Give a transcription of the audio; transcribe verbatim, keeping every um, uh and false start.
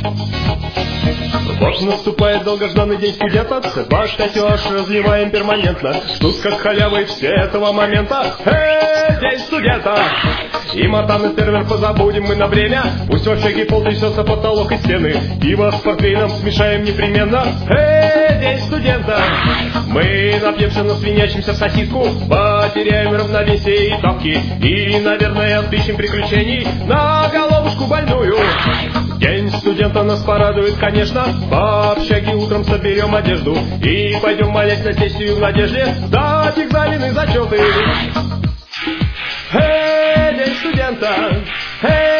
Вот наступает долгожданный день студента, ваш котеж разливаем перманентно. Тут как халявы все этого момента. Эй, день студента! И мотан и сервер позабудем мы на время. Пусть в общаге пол трясется потолок и стены. Пиво с портвейном смешаем непременно. Эй, день студента! Мы напьемся, насвинячимся в сосиску, потеряем равновесие и тапки, и, наверное, отыщем приключений на головушку больную. День студента нас порадует, конечно. По общаге утром соберем одежду и пойдем молясь на сессию в надежде сдать экзамены, зачеты. Эй, день студента! Эй!